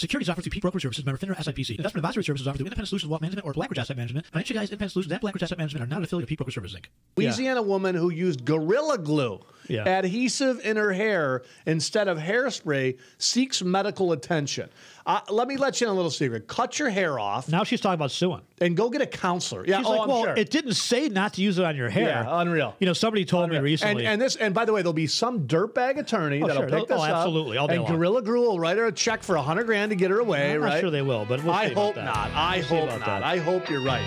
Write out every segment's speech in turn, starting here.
Securities offered through Peak Brokerage Services, member FINRA SIPC. Investment advisory services offered through Independent Solutions Wealth Management or Blackridge Asset Management. Financial Guys, Independent Solutions, and Blackridge Asset Management are not an affiliate of Peak Brokerage Services, Inc. Louisiana woman who used Gorilla Glue adhesive in her hair instead of hairspray seeks medical attention. Let me let you in a little secret. Cut your hair off. Now she's talking about suing. And go get a counselor. Yeah, she's like, well, sure. It didn't say not to use it on your hair. Yeah, unreal. You know, somebody told me recently. And by the way, there'll be some dirtbag attorney that'll pick this up. Absolutely. All day and long. Gorilla Glue will write her a check for $100,000 to get her away, I'm right? not sure they will, but we'll see I hope about not. that. I hope not. I hope you're right.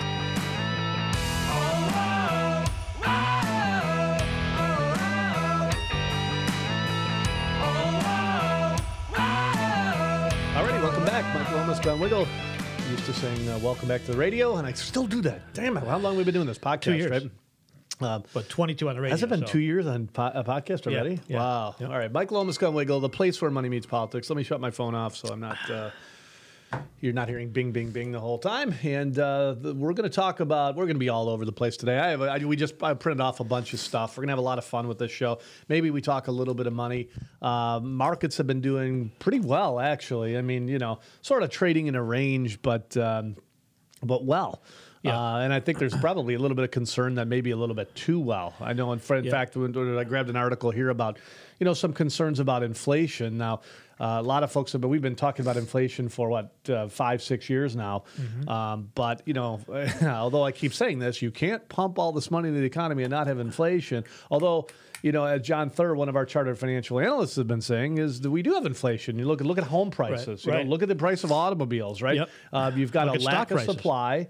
Alrighty, welcome back. Michael Lomas, Glenn Wiggle. Used to saying welcome back to the radio, and I still do that. Damn it. How long have we been doing this podcast? 2 years. Right? But 22 on the radio. Has it been 2 years on a podcast already? Yeah. Wow. Yeah. All right. Michael Lomas, Glenn Wiggle, the place where money meets politics. Let me shut my phone off so I'm not... you're not hearing bing, bing, bing the whole time. And we're going to talk about, we're going to be all over the place today. I printed off a bunch of stuff. We're going to have a lot of fun with this show. Maybe we talk a little bit of money. Markets have been doing pretty well, actually. I mean, you know, sort of trading in a range, but well. Yeah. And I think there's probably a little bit of concern that maybe a little bit too well. I know, in fact, when I grabbed an article here about, you know, some concerns about inflation. Now, a lot of folks we've been talking about inflation for 5-6 years now. Mm-hmm. But, you know, although I keep saying this, you can't pump all this money into the economy and not have inflation. Although, you know, as John Thur, one of our chartered financial analysts, has been saying, is that we do have inflation. You look at home prices. Right. You know, look at the price of automobiles, right? Yep. You've got a lack of prices. supply.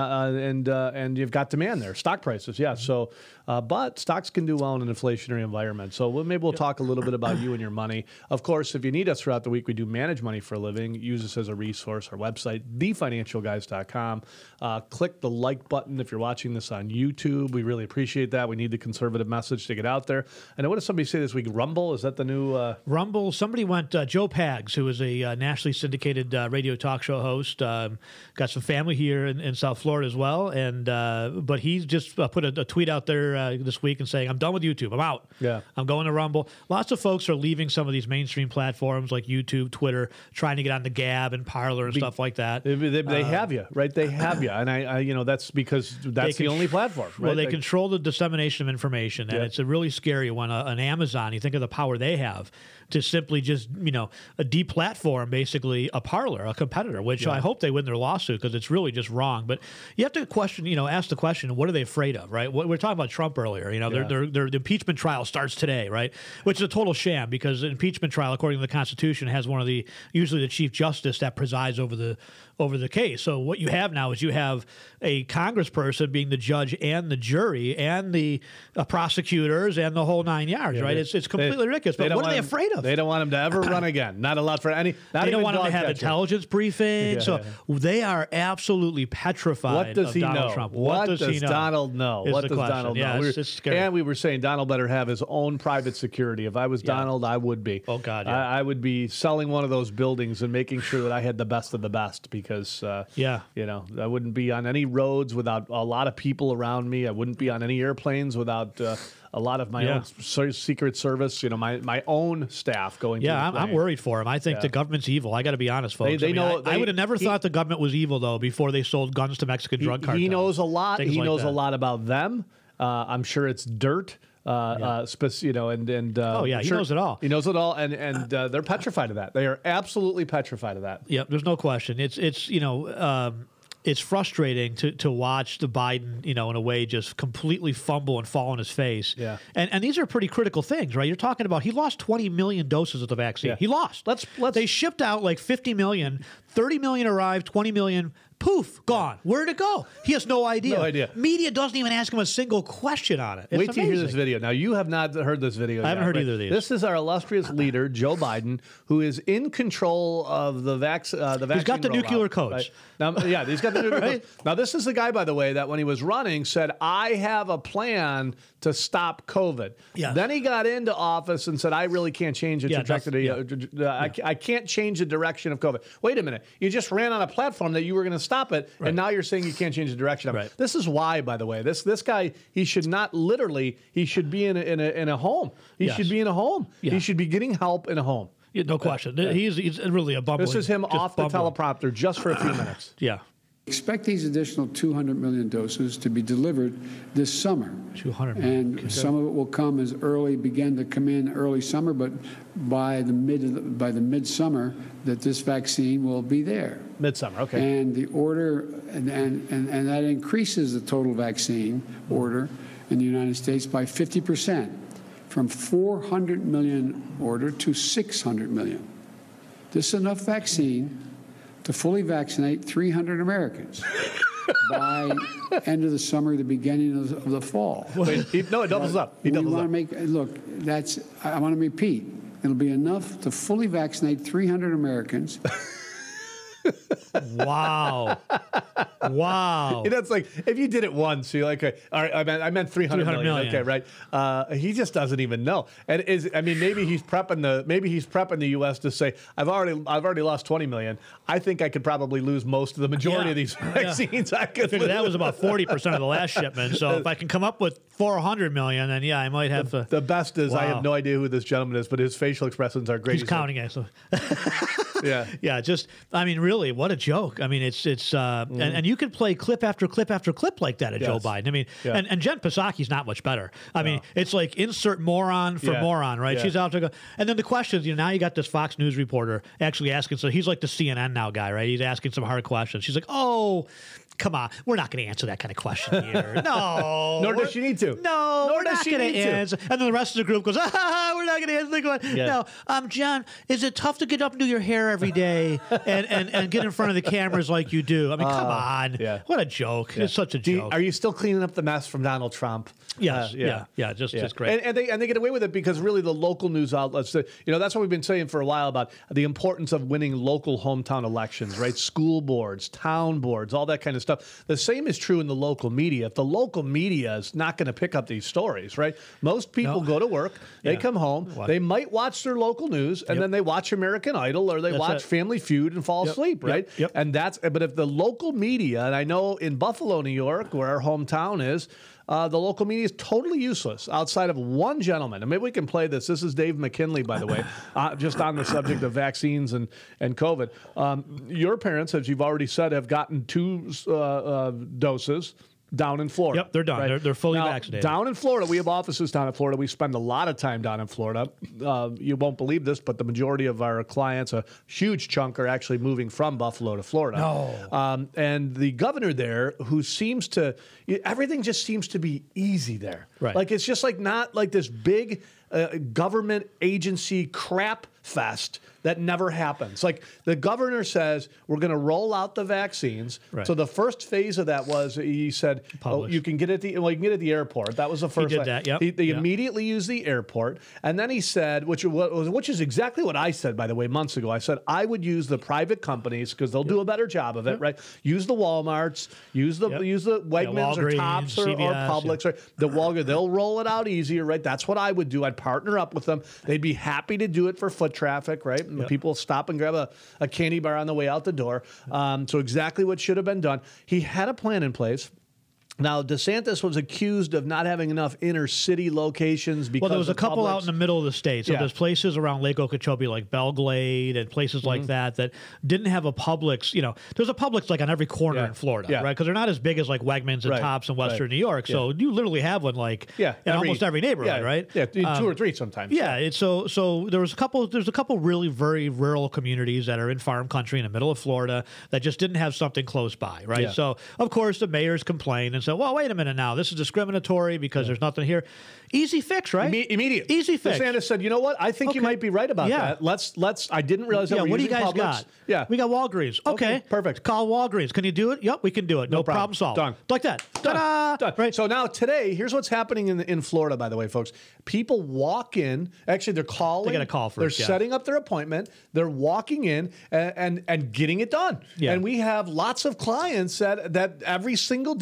And you've got demand there. Stock prices, yeah. So, but stocks can do well in an inflationary environment. So maybe we'll talk a little bit about you and your money. Of course, if you need us throughout the week, we do manage money for a living. Use us as a resource. Our website, thefinancialguys.com. Click the like button if you're watching this on YouTube. We really appreciate that. We need the conservative message to get out there. And what did somebody say this week? Rumble? Is that the new... Rumble. Somebody went, Joe Pags, who is a nationally syndicated radio talk show host, got some family here in South Florida as well, and but he's just put a tweet out there this week and saying, I'm done with YouTube. I'm out. Yeah. I'm going to Rumble. Lots of folks are leaving some of these mainstream platforms like YouTube, Twitter, trying to get on the Gab and Parler and stuff like that. They have you, right? They have you. And I you know, that's because that's the only platform. Right? Well, they control the dissemination of information, and it's a really scary one. An Amazon, you think of the power they have to simply just, you know, deplatform basically a Parler, a competitor, which I hope they win their lawsuit because it's really just wrong. But you have to question, you know, ask the question, what are they afraid of, right? We were talking about Trump earlier. You know, their impeachment trial starts today, right? Which is a total sham because an impeachment trial, according to the Constitution, has usually the Chief Justice that presides over the case. So what you have now is you have a congressperson being the judge and the jury and the prosecutors and the whole 9 yards, right? It's completely ridiculous. But what are they afraid of? They don't want him to ever run again. Not allowed for any. They don't want him to have intelligence briefings. So they are absolutely petrified. What does he Donald know? Trump. What does Donald know? What does Donald know? Yeah, it's scary. And we were saying Donald better have his own private security. If I was Donald, I would be. Oh, God, yeah. I would be selling one of those buildings and making sure that I had the best of the best because, you know, I wouldn't be on any roads without a lot of people around me. I wouldn't be on any airplanes without a lot of my own Secret Service, you know, my own staff going. Yeah, I'm worried for him. I think the government's evil. I got to be honest, folks. I would have never thought the government was evil though before they sold guns to Mexican drug cartels. He knows a lot. He knows that. a lot about them. I'm sure it's dirt. You know, and he knows it all. He knows it all, and they're petrified of that. They are absolutely petrified of that. Yep, there's no question. It's you know. It's frustrating to watch the Biden, you know, in a way, just completely fumble and fall on his face. Yeah. And these are pretty critical things, right? You're talking about he lost 20 million doses of the vaccine. Yeah. He lost. They shipped out like 50 million, 30 million arrived, 20 million. Poof, gone. Where'd it go? He has no idea. No idea. Media doesn't even ask him a single question on it. It's Wait till you hear this amazing. video. Now, you have not heard this video I haven't heard either of these. This is our illustrious leader, Joe Biden, who is in control of the vaccine. He's got the nuclear codes. Right? Now, he's got the nuclear Right? codes. Now, this is the guy, by the way, that when he was running said, I have a plan to stop COVID. Yeah. Then he got into office and said, I really can't change the trajectory. I can't change the direction of COVID. Wait a minute. You just ran on a platform that you were going to stop it, and now you're saying you can't change the direction of it. This is why, by the way, this guy, he should not literally, he should be in a home. He should be in a home. Yeah. He should be getting help in a home. Yeah, no question. He's really a bumbling. This is him just off the bumbling. teleprompter just for a few minutes. Yeah. Expect these additional 200 million doses to be delivered this summer. 200 million. And some of it will come begin to come in early summer, but by the midsummer that this vaccine will be there. Midsummer, okay. And the order, and that increases the total vaccine order in the United States by 50%, from 400 million order to 600 million. This is enough vaccine to fully vaccinate 300 Americans by end of the summer, the beginning of the fall. Wait, it doubles up. He doubles up. I want to repeat. It'll be enough to fully vaccinate 300 Americans. Wow. Wow. That's like, if you did it once, you're like, all right, I meant 300 million. Okay, right. He just doesn't even know. And maybe he's prepping the U.S. to say, I've already lost 20 million. I think I could probably lose most of the majority of these vaccines. I figured that was about 40% of the last shipment. So if I can come up with 400 million, then I might have to. The best is, I have no idea who this gentleman is, but his facial expressions are great. He's counting it. So. Yeah. Yeah. Really, what a joke. And you can play clip after clip after clip like that at Joe Biden. And Jen Psaki's not much better. It's like insert moron for moron, right? Yeah. She's out to go. And then the questions, now you got this Fox News reporter actually asking, so he's like the CNN now guy, right? He's asking some hard questions. She's like, oh, come on, we're not going to answer that kind of question here. No. Nor does she need to. No, Nor we're does not she going to need to. answer. And then the rest of the group goes, we're not going to answer the question. Yeah. No, John, is it tough to get up and do your hair every day and get in front of the cameras like you do? Come on. Yeah. What a joke. Yeah. It's such a joke. Are you still cleaning up the mess from Donald Trump? Yes. Just great. And they get away with it because really the local news outlets, that's what we've been saying for a while about the importance of winning local hometown elections, right? School boards, town boards, all that kind of stuff. The same is true in the local media. If the local media is not going to pick up these stories, right? Most people go to work, they come home, they might watch their local news, and then they watch American Idol or they watch Family Feud and fall asleep, right? Yep. And but if the local media, and I know in Buffalo, New York, where our hometown is, the local media is totally useless outside of one gentleman. And maybe we can play this. This is Dave McKinley, by the way, just on the subject of vaccines and COVID. Your parents, as you've already said, have gotten 2 doses down in Florida. Yep, they're done. Right? They're fully now, vaccinated. Down in Florida, we have offices down in Florida. We spend a lot of time down in Florida. You won't believe this, but the majority of our clients, a huge chunk, are actually moving from Buffalo to Florida. No. And the governor there, who everything just seems to be easy there. Right. Like it's just like not like this big government agency crap fest that never happens. Like the governor says, we're going to roll out the vaccines. Right. So the first phase of that was he said, you can get at the airport. That was the first. He did that. Yep. They immediately used the airport, and then he said, which is exactly what I said, by the way, months ago. I said I would use the private companies because they'll do a better job of it, right? Use the Walmarts, use the Wegmans or Tops or Publix or the Walgreens. They'll roll it out easier, right? That's what I would do. I'd partner up with them. They'd be happy to do it for foot traffic, right? Yep. People stop and grab a candy bar on the way out the door. So exactly what should have been done. He had a plan in place. Now, DeSantis was accused of not having enough inner city locations because there was a couple out in the middle of the state. So there's places around Lake Okeechobee like Belglade and places like that didn't have a Publix. There's a Publix like on every corner in Florida, right? Because they're not as big as like Wegmans and Tops in Western New York. So you literally have one like in almost every neighborhood, right? Yeah, 2 or 3 sometimes. Yeah, so there's a couple really very rural communities that are in farm country in the middle of Florida that just didn't have something close by, right? Yeah. So of course the mayors complained and said, well, wait a minute now. This is discriminatory because there's nothing here. Easy fix, right? Immediate. Easy fix. DeSantis said, you know what? I think you might be right about that. Let's. I didn't realize that we're what do you using guys Publix. got? Yeah. We got Walgreens. Okay. Perfect. Call Walgreens. Can you do it? Yep, we can do it. No problem solved. Done. Like that. Ta-da! Done. Right. So now today, here's what's happening in Florida, by the way, folks. People walk in. Actually, they're calling. They got a call first. They're setting up their appointment. They're walking in and getting it done. Yeah. And we have lots of clients that every single day are getting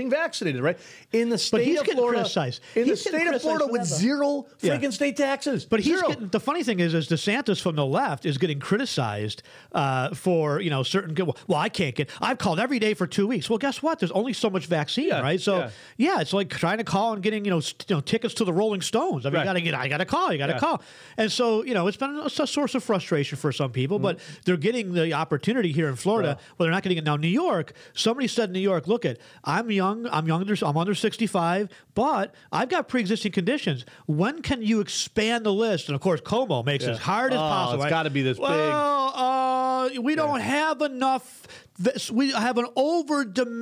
getting vaccinated, right? In the state he's of getting Florida, criticized. in the He's getting state of Florida criticized with for that, zero Yeah. freaking state taxes. But he's Zero. getting, the funny thing is DeSantis from the left is getting criticized for certain. Well, I can't get. I've called every day for 2 weeks. Well, guess what? There's only so much vaccine, Yeah, right? So yeah. it's like trying to call and getting tickets to the Rolling Stones. I mean, Right. I got to call. You got to Yeah. call. And so it's been a source of frustration for some people, but they're getting the opportunity here in Florida. Well, they're not getting it now. New York. Somebody said in New York, look at I'm young. I'm under 65, but I've got pre-existing conditions. When can you expand the list? And of course, Cuomo makes it as hard as possible. It's right? got to be this big. Well, we don't have enough. We have an over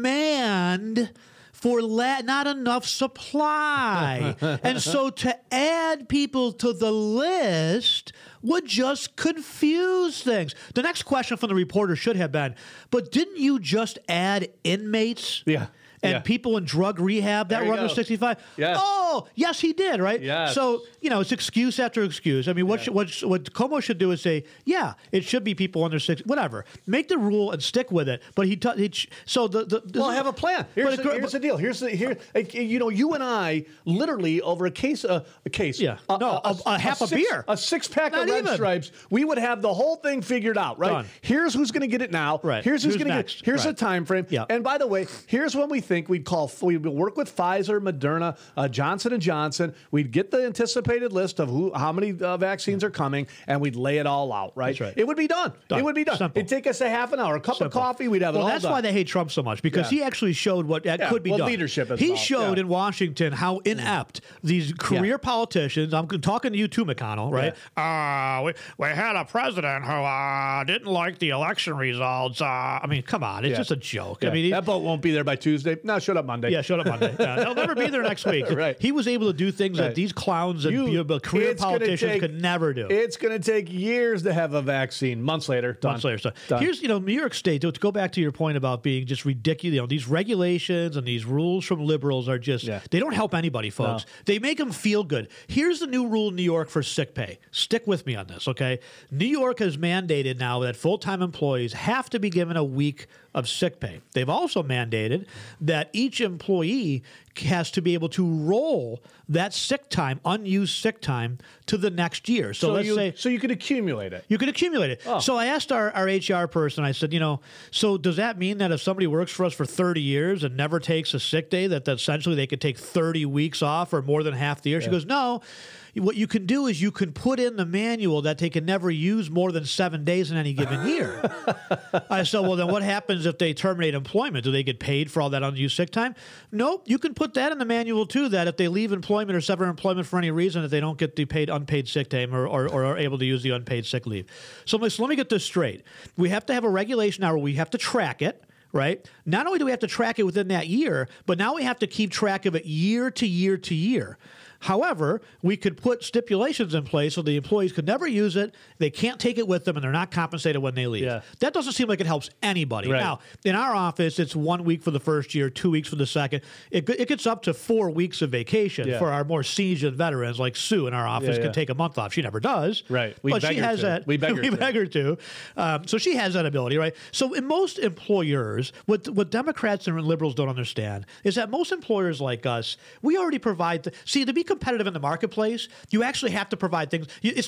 demand for not enough supply. And so to add people to the list would just confuse things. The next question from the reporter should have been, but didn't you just add inmates? Yeah. And Yeah. people in drug rehab that There you were under go. 65? Yes. Oh, yes, he did, right? Yes. So, it's excuse after excuse. I mean, what Cuomo should do is say, yeah, it should be people under 60, whatever. Make the rule and stick with it. But Well, have a plan. Here's the deal. You and I literally over a case, Yeah. A half a beer. a 6-pack of Not Red even. Stripes. We would have the whole thing figured out, right? Done. Here's who's going to get it now. Right. Here's who's going to get next. it. Here's Right. a time frame. Yeah. And by the way, here's when we think we'd work with Pfizer, Moderna, Johnson & Johnson. We'd get the anticipated list of how many vaccines are coming, and we'd lay it all out, right? That's right. It would be done. Done. It would be done. Simple. It'd take us a half an hour, a cup of coffee, we'd have it all that's done. why they hate Trump so much, because Yeah. he actually showed what that could be well, done. leadership is he involved. showed Yeah. in Washington how inept these career politicians, I'm talking to you too, McConnell, right? We had a president who didn't like the election results. I mean, come on. It's just a joke. Yeah. I mean, that boat won't be there by Tuesday. No, shut up Monday. Yeah, shut up Monday. They'll never be there next week. Right. He was able to do things that Right. these clowns and career it's gonna politicians could never do. It's going to take years to have a vaccine. Months later, done. Months later. So Done. here's, New York State, to go back to your point about being just ridiculous, these regulations and these rules from liberals are just, they don't help anybody, folks. They make them feel good. Here's the new rule in New York for sick pay. Stick with me on this, okay? New York has mandated now that full-time employees have to be given a week of sick pay. They've also mandated that each employee has to be able to roll that sick time, unused sick time, to the next year. So let's say you could accumulate it. you can accumulate it. Oh. So I asked our HR person, I said, so does that mean that if somebody works for us for 30 years and never takes a sick day, that essentially they could take 30 weeks off or more than half the year? She goes, no. What you can do is you can put in the manual that they can never use more than 7 days in any given year. I said, well, then what happens if they terminate employment? Do they get paid for all that unused sick time? Nope. You can put that in the manual, too, that if they leave employment or sever employment for any reason, that they don't get the paid unpaid sick time or are able to use the unpaid sick leave. So let me get this straight. We have to have a regulation now where we have to track it. Right? Not only do we have to track it within that year, but now we have to keep track of it year to year to year. However, we could put stipulations in place so the employees could never use it, they can't take it with them, and they're not compensated when they leave. Yeah. That doesn't seem like it helps anybody. Right. Now, in our office, it's 1 week for the first year, 2 weeks for the second. It gets up to 4 weeks of vacation for our more seasoned veterans, like Sue in our office can take a month off. She never does. Right. But she has that. We beg her to. So she has that ability, right? So in most employers, what Democrats and liberals don't understand is that most employers like us, we already provide. To be competitive in the marketplace, you actually have to provide things. It's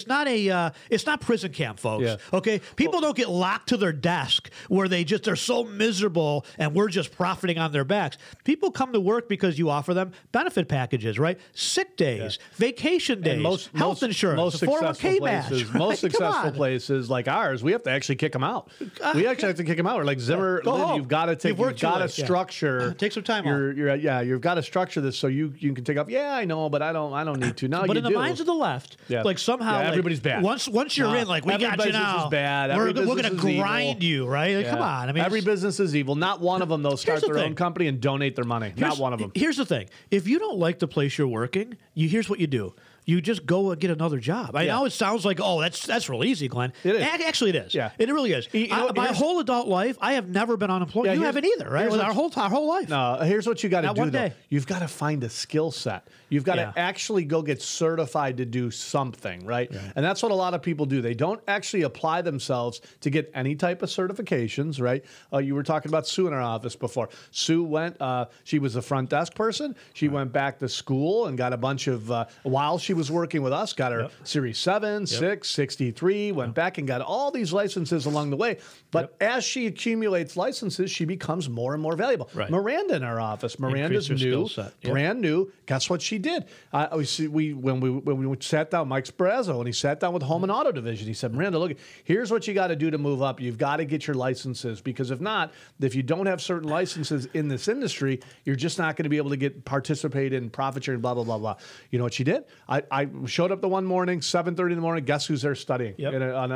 not prison camp, folks. Yeah. Okay, people don't get locked to their desk where they're so miserable and we're just profiting on their backs. People come to work because you offer them benefit packages, right? Sick days, vacation days, health insurance, most a 401k successful match. places, Right? most Come successful on. places like ours, we have to actually kick them out. We actually have to kick them out. We're like Zimmer, Go Lynn, home. you've got to structure. Take some time off. You've got to structure this so you can take off. Yeah, I know, but I don't need to. No, But you in the do. minds of the left, like somehow everybody's bad. Once you're in, like we every got you business now. is bad. We're Every going business to is grind evil. you, right? Like, Yeah. come on. I mean, every business is evil. Not one of them though start the their thing. own company and donate their money. Not one of them. Here's the thing: if you don't like the place you're working, here's what you do. you just go and get another job. I know it sounds like, oh, that's real easy, Glenn. It is. Actually, it is. Yeah. It really is. My whole adult life, I have never been unemployed. Yeah, you haven't either, right? Our whole life. No, here's what you got to do, one though. day. You've got to find a skill set. You've got to actually go get certified to do something, right? And that's what a lot of people do. They don't actually apply themselves to get any type of certifications, right? You were talking about Sue in our office before. Sue went, she was a front desk person. She went back to school and got a bunch of, while she was working with us, got her Series 7, 6, 63, went back and got all these licenses along the way. But as she accumulates licenses, she becomes more and more valuable. Right. Miranda in our office, Miranda's new, brand new. Guess what she did? When we sat down, Mike Sparazzo, and he sat down with Home and Auto Division, he said, Miranda, look, here's what you got to do to move up. You've got to get your licenses, because if not, if you don't have certain licenses in this industry, you're just not going to be able to participate in profit sharing, blah, blah, blah, blah. You know what she did? I showed up the one morning, 7:30 in the morning. Guess who's there studying? In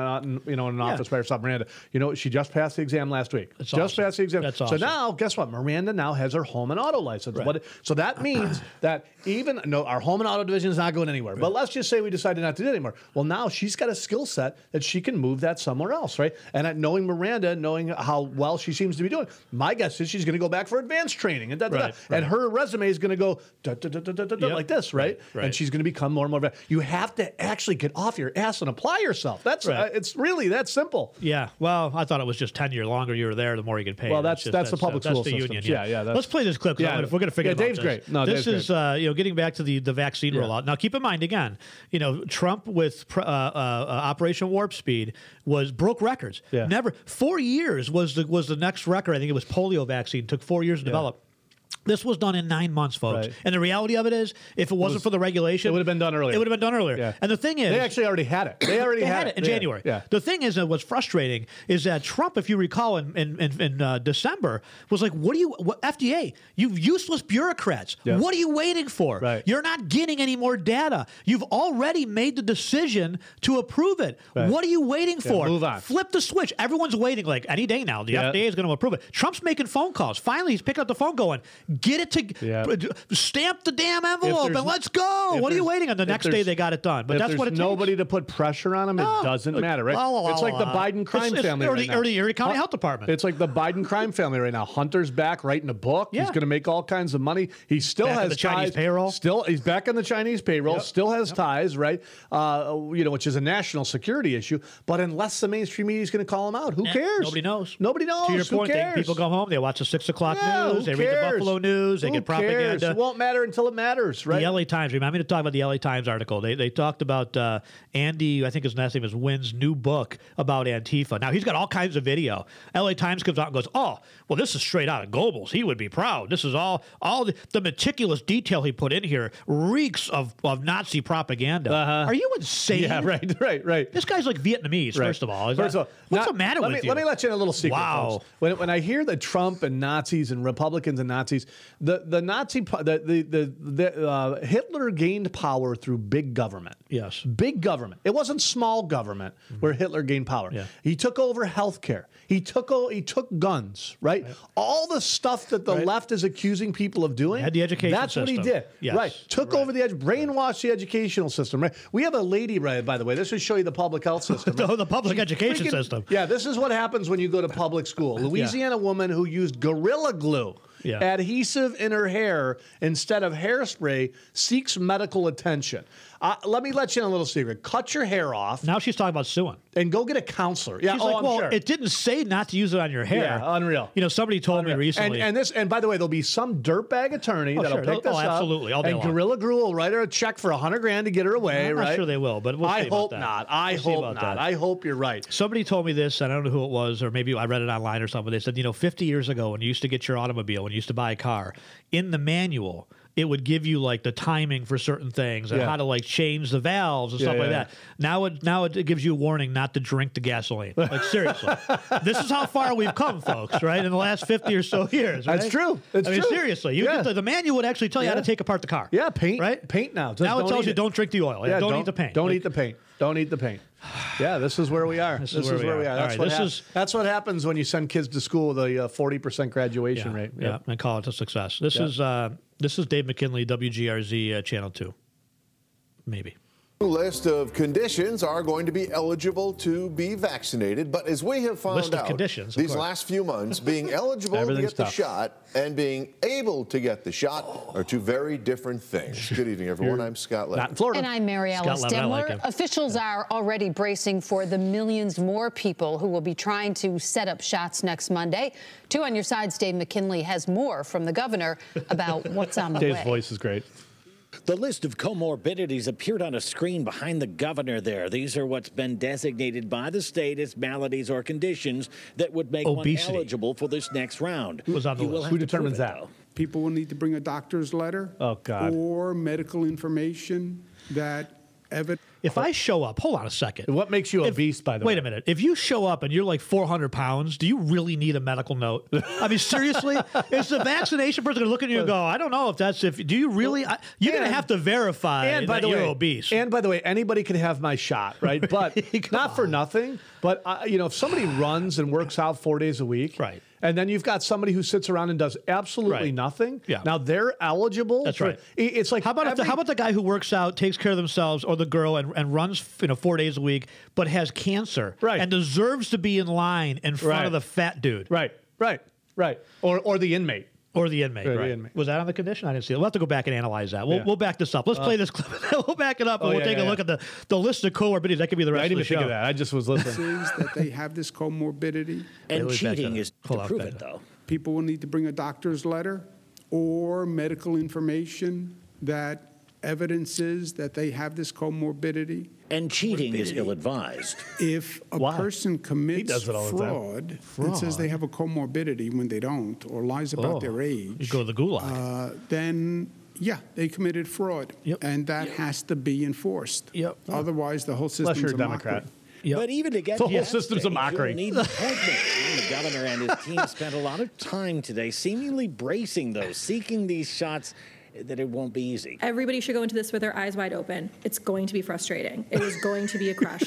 an office by herself, Miranda. You know, she just passed the exam last week. Passed the exam. That's awesome. So now, guess what? Miranda now has her home and auto license. Right. So that means that our home and auto division is not going anywhere. Right. But let's just say we decided not to do it anymore. Well, now she's got a skill set that she can move that somewhere else, right? And knowing Miranda, knowing how well she seems to be doing, my guess is she's going to go back for advanced training and and her resume is going to go like this, right? And she's going to become more and more. You have to actually get off your ass and apply yourself. That's it's really that simple. Yeah. Well, I thought it was just 10 year longer you were there, the more you get paid. Well, that's the public school system. Union. Yeah. Let's play this clip. If we're going to figure it out. Dave's great. No, this Dave's is getting back to the vaccine rollout. Now, keep in mind again, Trump with Operation Warp Speed broke records. Yeah. Never 4 years was the next record. I think it was polio vaccine. Took 4 years to develop. This was done in 9 months, folks. Right. And the reality of it is, if it wasn't for the regulation, it would have been done earlier. Yeah. And the thing is, they actually already had it. They already had it in January. Yeah. The thing is, what's frustrating is that Trump, if you recall, in December, was like, FDA, you useless bureaucrats. Yeah. What are you waiting for? Right. You're not getting any more data. You've already made the decision to approve it. Right. What are you waiting for? Move on. Flip the switch. Everyone's waiting like any day now. The FDA is going to approve it. Trump's making phone calls. Finally, he's picking up the phone going, get it to stamp the damn envelope and let's go. What are you waiting on? The next day they got it done. But that's what it takes. Nobody to put pressure on them, it doesn't matter, right? It's like the Biden crime family right now. Or the Erie County Health Department. It's like the Biden crime family right now. Hunter's back writing a book. He's going to make all kinds of money. He still back has the ties. Chinese payroll. He's back on the Chinese payroll. Still has ties, right? Which is a national security issue. But unless the mainstream media is going to call him out, who cares? Nobody knows. Nobody knows. To your point, who cares? People go home, they watch the 6 o'clock news, they read the Buffalo News, they get propaganda. It won't matter until it matters, right? The LA Times. Remind me to talk about the LA Times article. They talked about Andy, I think his last name is Wynn's new book about Antifa. Now, he's got all kinds of video. LA Times comes out and goes, oh, well, this is straight out of Goebbels. He would be proud. This is all the meticulous detail he put in here reeks of Nazi propaganda. Are you insane? Yeah, right. This guy's like Vietnamese, first of all. What's the matter with you? Let me let you in a little secret, Wow. folks. When I hear that Trump and Nazis and Republicans and Nazis, Hitler gained power through big government. Yes. Big government. It wasn't small government where Hitler gained power. Yeah. He took over healthcare. He took guns, right? All the stuff that the left is accusing people of doing. Had the education That's system. what he did. Yes. Right. Took over brainwashed the educational system, right? We have a lady, right, by the way. This will show you the public health system. Right? The public education system. Yeah, this is what happens when you go to public school. Louisiana woman who used Gorilla Glue. Adhesive in her hair instead of hairspray seeks medical attention. Let me let you in a little secret. Cut your hair off. Now she's talking about suing. And go get a counselor. Yeah, She's like, I'm well, sure. it didn't say not to use it on your hair. Yeah, unreal. Somebody told me recently. And by the way, there'll be some dirtbag attorney that'll pick this up. Absolutely. All day and long. Gorilla Glue will write her a check for $100,000 to get her away, I'm right? not sure they will, but we'll see I about hope that. not. I hope not. I hope you're right. Somebody told me this, and I don't know who it was, or maybe I read it online or something. They said, 50 years ago when you used to get your automobile, when you used to buy a car, in the manual, it would give you like the timing for certain things and how to like change the valves and stuff like that. Now it gives you a warning not to drink the gasoline. Like seriously, this is how far we've come, folks. Right in the last 50 or so years. Right? That's true. I mean, seriously, the manual would actually tell you how to take apart the car. Yeah, paint. Right, paint now. Now it tells you don't drink the oil. Yeah, don't eat the paint. Don't eat the paint. Don't eat the paint. Yeah, this is where we are. This is where we are. That's what happens when you send kids to school with a 40% graduation rate. Yeah, and call it a success. This is Dave McKinley, WGRZ Channel 2. Maybe. List of conditions are going to be eligible to be vaccinated, but as we have found out these last few months, being eligible to get the shot and being able to get the shot are two very different things. Good evening, everyone. I'm Scott Levin. Not in Florida. And I'm Mary Alice Demler. Officials are already bracing for the millions more people who will be trying to set up shots next Monday. 2 on your sides, Dave McKinley has more from the governor about what's on the way. Dave's voice is great. The list of comorbidities appeared on a screen behind the governor there. These are what's been designated by the state as maladies or conditions that would make one eligible for this next round. Was on the list. Who determines that? Though. People will need to bring a doctor's letter or medical information that evidence. If I show up, hold on a second. What makes you obese, by the way? Wait a minute. If you show up and you're like 400 pounds, do you really need a medical note? I mean, seriously? Is the vaccination person going to look at you and go, I don't know if that's, do you really? You're going to have to verify that you're obese. And by the way, anybody can have my shot, right? But not for nothing. But, if somebody runs and works out 4 days a week. Right. And then you've got somebody who sits around and does absolutely nothing. Yeah. Now they're eligible. That's right. It's like how about the guy who works out, takes care of themselves, or the girl and runs 4 days a week, but has cancer, and deserves to be in line in front of the fat dude, right, or the inmate. Or the inmate, right? The inmate. Was that on the condition? I didn't see it. We'll have to go back and analyze that. We'll back this up. Let's play this clip. We'll back it up, and we'll take a look at the list of comorbidities. That could be the rest of the show. I didn't even think of that. I just was listening. That they have this comorbidity. And cheating is to prove it, though. People will need to bring a doctor's letter or medical information that evidences that they have this comorbidity. And cheating is ill-advised. If a person commits fraud and says they have a comorbidity when they don't, or lies about their age, you go to the gulag. then they committed fraud, and that has to be enforced. Otherwise, the whole system's a Democrat. But even to get the whole system's a mockery. Need an appointment. The governor and his team spent a lot of time today seemingly bracing those, seeking these shots, that it won't be easy. Everybody should go into this with their eyes wide open. It's going to be frustrating. It is going to be a crush.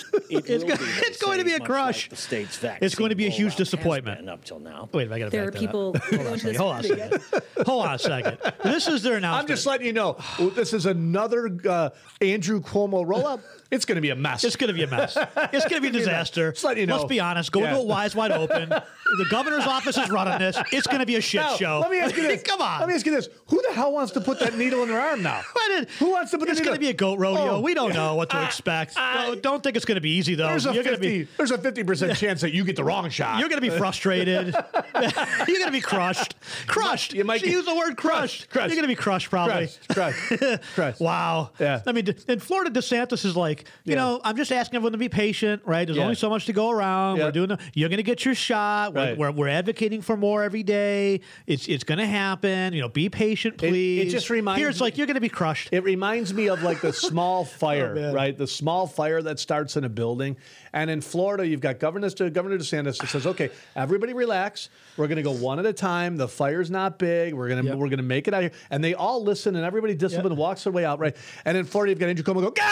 It's going to be a crush. Like the state's vaccine it's going to be a huge disappointment. Up till now. Wait, I got to there back are people. Hold on a second. This is their announcement. I'm just letting you know. This is another Andrew Cuomo roll-up. It's going to be a mess. It's going to be a mess. It's going to be a disaster. Just letting you know. Let's be honest. Go into it eyes wide open. The governor's office is running this. It's going to be a shit show. Let me ask you this. Come on. Let me ask you this. Who the hell wants to put that needle in their arm now? Who wants to put It's going to be a goat rodeo. We don't know what to expect. Don't think it's going to be a though. There's a 50% chance that you get the wrong shot. You're going to be frustrated. You're going to be crushed. Crushed. You might use the word crushed. You're going to be crushed probably. Crushed. Wow. Yeah. I mean, in Florida, DeSantis is like, you know, I'm just asking everyone to be patient, right? There's only so much to go around. We're doing. You're going to get your shot. We're advocating for more every day. It's going to happen. You know, be patient, please. It just reminds Here, it's like you're going to be crushed. It reminds me of like the small fire, right? The small fire that starts in a building. And in Florida, you've got Governor DeSantis that says, okay, everybody relax. We're going to go one at a time. The fire's not big. We're going to make it out here. And they all listen, and everybody disciplined walks their way out, right? And in Florida, you've got Andrew Cuomo go, get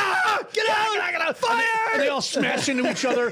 out, fire! And they all smash into each other,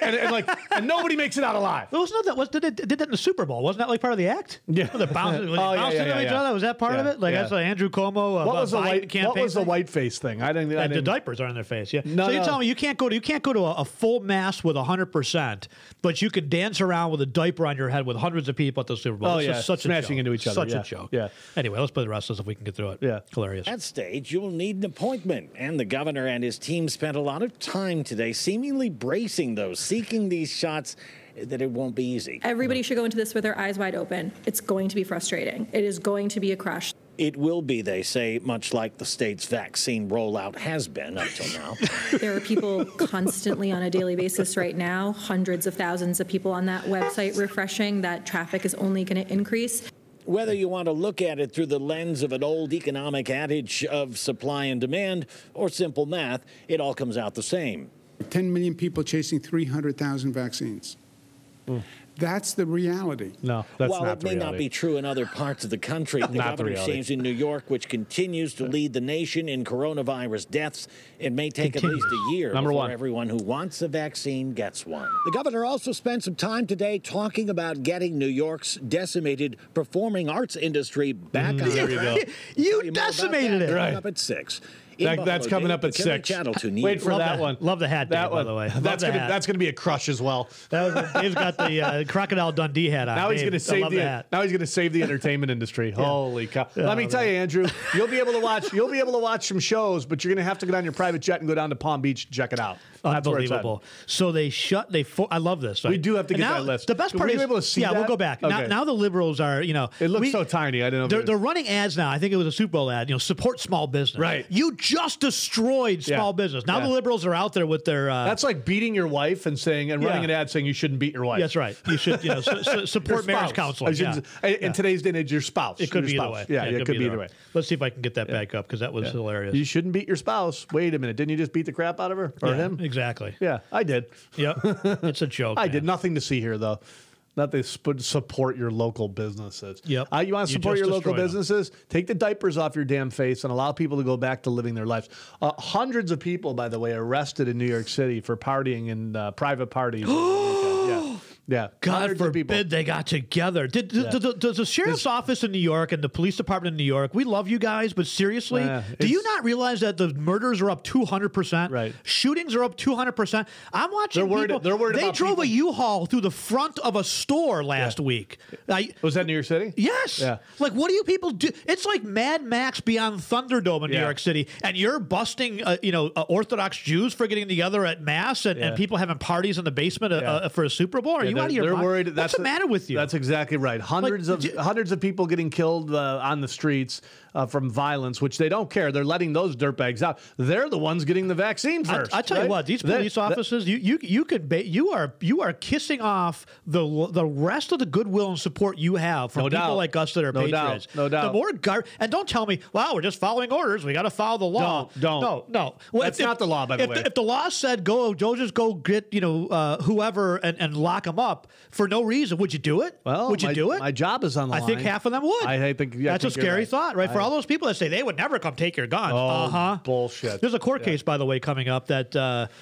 and nobody makes it out alive. Wasn't that did that in the Super Bowl? Wasn't that like part of the act? Yeah, they're bouncing into each other. Was that part of it? Like I saw Andrew Cuomo. What was the white face thing? The diapers are on their face. Yeah. No, so you're telling me you can't go to a full mass with 100%, but you could dance around with a diaper on your head with hundreds of people at the Super Bowl. Smashing into each other. Such a joke. Yeah. Anyway, let's play the rest of this if we can get through it. Yeah. Hilarious. At stage, you'll need an appointment, and the governor and his team spent a lot of time today seemingly bracing those, seeking these shots, that it won't be easy. Everybody should go into this with their eyes wide open. It's going to be frustrating. It is going to be a crush. It will be, they say, much like the state's vaccine rollout has been up till now. There are people constantly on a daily basis right now, hundreds of thousands of people on that website refreshing. That traffic is only going to increase. Whether you want to look at it through the lens of an old economic adage of supply and demand or simple math, it all comes out the same. 10 million people chasing 300,000 vaccines. That's the reality. No, that's While not the reality. While it may not be true in other parts of the country, the governor's change in New York, which continues to lead the nation in coronavirus deaths, it may take at least a year before everyone who wants a vaccine gets one. The governor also spent some time today talking about getting New York's decimated performing arts industry back on. There you go. You decimated it. Right. Up at 6. That's coming up at 6. Wait for that one. Love the hat, Dave, by the way. That's going to be a crush as well. Dave's got the Crocodile Dundee hat on. Now he's going to save the entertainment industry. Yeah. Holy cow! Let me tell you, Andrew, you'll be able to watch some shows, but you're going to have to get on your private jet and go down to Palm Beach and check it out. Unbelievable. So I love this. Right? We do have to get that list. The best part is, able to see that? We'll go back. Okay. Now the liberals are, it looks so tiny. I don't know. They're running ads now. I think it was a Super Bowl ad. Support small business. Right. You just destroyed small business. Now the liberals are out there with their. That's like beating your wife and running an ad saying you shouldn't beat your wife. That's right. You should support marriage counseling. In today's day and age, your spouse. It could be either way. Yeah, it could be either way. Let's see if I can get that back up because that was hilarious. You shouldn't beat your spouse. Wait a minute. Didn't you just beat the crap out of her or him? Exactly. Yeah, I did. Yep. It's a joke. I did nothing to see here though. Not they support your local businesses. Yep. You want to support your local businesses? Take the diapers off your damn face and allow people to go back to living their lives. Hundreds of people, by the way, arrested in New York City for partying in private parties. Yeah. God forbid they got together. Does the sheriff's office in New York and the police department in New York, we love you guys, but seriously, do you not realize that the murders are up 200%? Right. Shootings are up 200%. I'm watching people. They're worried they drove a U-Haul through the front of a store last week. Was that New York City? Yes. Yeah. Like, what do you people do? It's like Mad Max Beyond Thunderdome in New York City, and you're busting, Orthodox Jews for getting together at Mass and people having parties in the basement for a Super Bowl? Are you out of your mind? Worried. What's the matter with you? That's exactly right. Hundreds of people getting killed on the streets from violence, which they don't care. They're letting those dirtbags out. They're the ones getting the vaccine first. I tell you what, these police officers, you are kissing off the rest of the goodwill and support you have from people like us that are patriots. No doubt. The more and don't tell me, wow, we're just following orders. We got to follow the law. Don't. No. Well, that's not the law, by the way. If the law said just go get whoever and lock them up for no reason, would you do it? Well, would you do it? My job is on the line. I think half of them would. I think that's a scary thought, right? For all those people that say they would never come take your guns. Bullshit. There's a court case, by the way, coming up that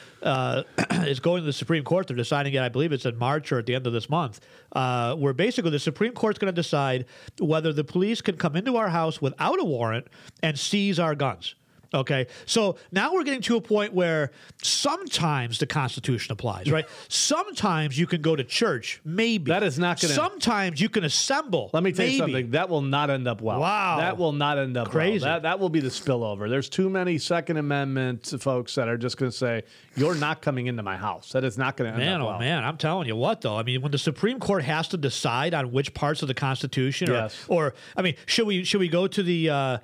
is going to the Supreme Court. They're deciding it, I believe it's in March or at the end of this month, where basically the Supreme Court's going to decide whether the police can come into our house without a warrant and seize our guns. Okay, so now we're getting to a point where sometimes the Constitution applies, right? Sometimes you can go to church, maybe. That is not going to... Sometimes you can assemble. Let me tell you something. That will not end up well. Wow. That will not end up crazy. Well. That will be the spillover. There's too many Second Amendment folks that are just going to say, you're not coming into my house. That is not going to end up well. Oh, man, I'm telling you what, though. I mean, when the Supreme Court has to decide on which parts of the Constitution should we go to the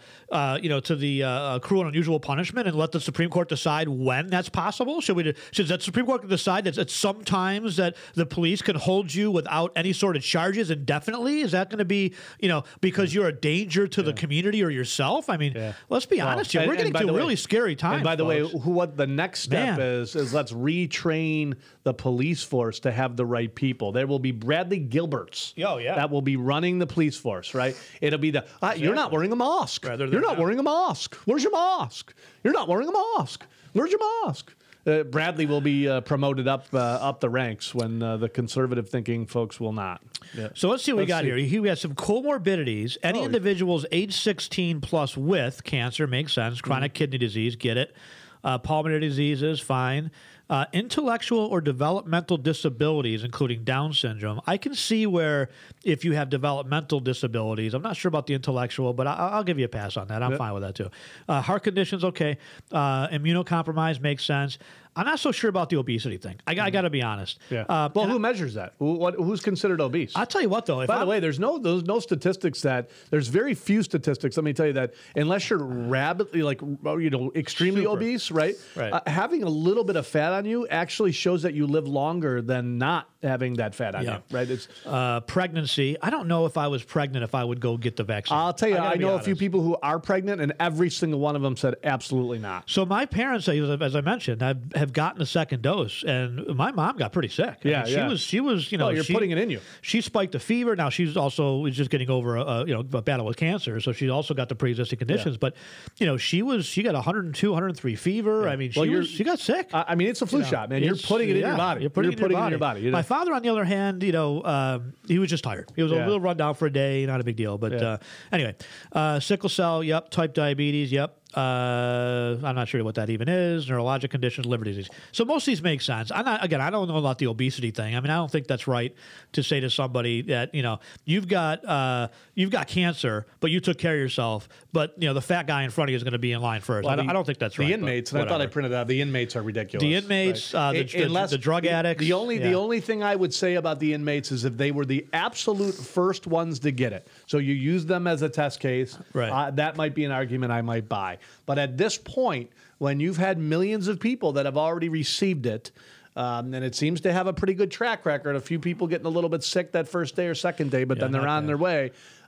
cruel and unusual punishment and let the Supreme Court decide when that's possible? Should the Supreme Court decide that sometimes that the police can hold you without any sort of charges indefinitely? Is that going to be, because you're a danger to the community or yourself? I mean, let's be honest here. We're getting to a really scary time. And by the way, what the next step is let's retrain the police force to have the right people. There will be Bradley Gilberts that will be running the police force, right? It'll be you're not wearing a mask. You're not wearing a mask. Where's your mask? You're not wearing a mask. Where's your mask? Bradley will be promoted up the ranks when the conservative thinking folks will not. Yeah. So let's see what we got here. We have some comorbidities. Any individuals age 16 plus with cancer makes sense. Chronic kidney disease, get it. Pulmonary diseases, fine. Intellectual or developmental disabilities, including Down syndrome. I can see where if you have developmental disabilities, I'm not sure about the intellectual, but I'll give you a pass on that. I'm fine with that too. Heart conditions, okay. Immunocompromised makes sense. I'm not so sure about the obesity thing. I got to be honest. Yeah. Who measures that? Who's considered obese? I'll tell you what, though. By the way, there's no statistics there's very few statistics. Let me tell you that unless you're rapidly, extremely obese, right? Having a little bit of fat on you actually shows that you live longer than not having that fat on you, right? It's pregnancy. I don't know if I was pregnant if I would go get the vaccine. I'll tell you, I know a few people who are pregnant, and every single one of them said absolutely not. So my parents, as I mentioned, have gotten a second dose, and my mom got pretty sick. She was. You're putting it in you. She spiked a fever. Now she's also just getting over a battle with cancer, so she also got the pre-existing conditions. But she got 102, 103 fever. I mean, she got sick. I mean, it's a flu shot, man. You're putting it in your body. You're putting it in your body. My father, on the other hand, he was just tired. He was a little run down for a day, not a big deal. But anyway, sickle cell, yep. Type diabetes, yep. I'm not sure what that even is. Neurologic conditions, liver disease. So most of these make sense. I don't know about the obesity thing. I mean, I don't think that's right to say to somebody that, you've got cancer, but you took care of yourself, but the fat guy in front of you is going to be in line first. Well, I don't think that's right. The inmates, and I thought I printed out, the inmates are ridiculous. The inmates, right. The drug addicts. The only thing I would say about the inmates is if they were the absolute first ones to get it. So you use them as a test case. Right. That might be an argument I might buy. But at this point, when you've had millions of people that have already received it, and it seems to have a pretty good track record, a few people getting a little bit sick that first day or second day, but then they're on their way.